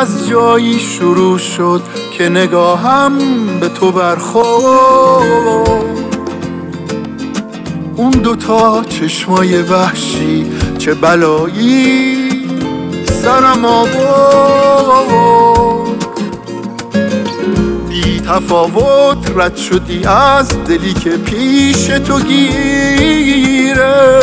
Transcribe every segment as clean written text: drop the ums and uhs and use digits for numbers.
از جایی شروع شد که نگاهم به تو برخورد. اون دوتا چشمای وحشی چه بلایی سرم آورد. بی تفاوت رد شدی از دلی که پیش تو گیره.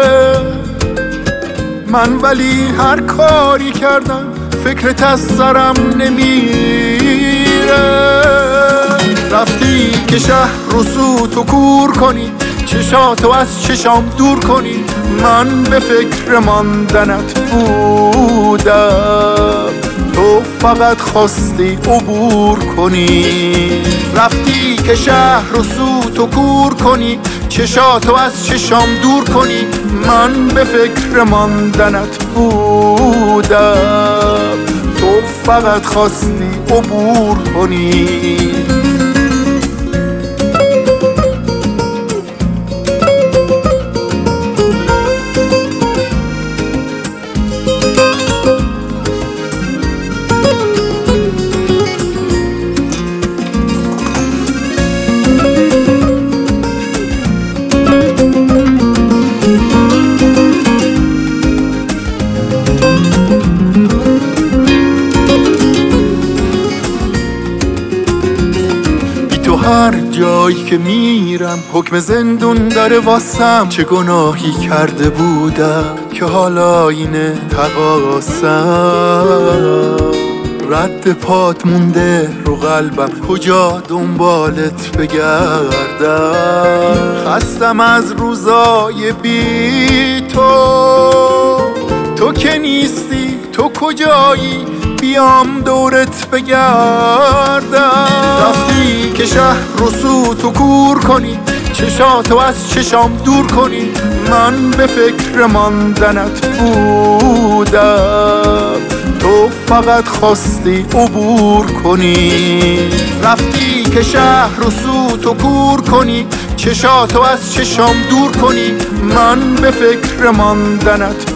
من ولی هر کاری کردم فکرت از سرم نمیره. رفتی که شهر رو سوت و کور کنی، چشاتو از چشام دور کنی. من به فکر ماندنت بودم، تو فقط خواستی عبور کنی. رفتی که شهر رو سوت و کور کنی، چشاتو از چشام دور کنی. من به فکر ماندنت بودم، تو فقط خواستی عبور کنی. هر جایی که میرم حکم زندون داره واسم. چه گناهی کرده بودم که حالا اینه تقاسم. رد پات مونده رو قلبم، کجا دنبالت بگردم. خستم از روزای بی تو که نیستی، تو کجایی بیام دورت بگردم. رفتی که شهر رو سوت و کور کنی، چشاتو از چشام دور کنی. من به فکر ماندنت بودم، تو فقط خواستی عبور کنی. رفتی که شهر رو سوت و کور کنی، چشاتو از چشام دور کنی. من به فکر ماندنت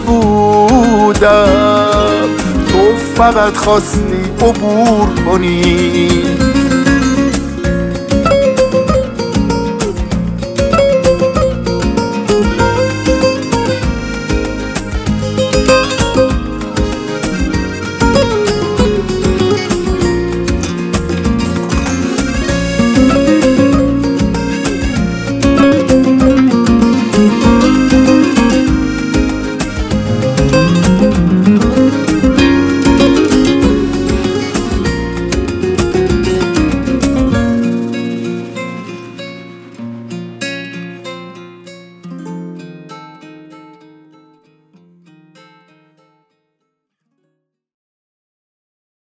بودم، تو فقط خواستی عبور کنی.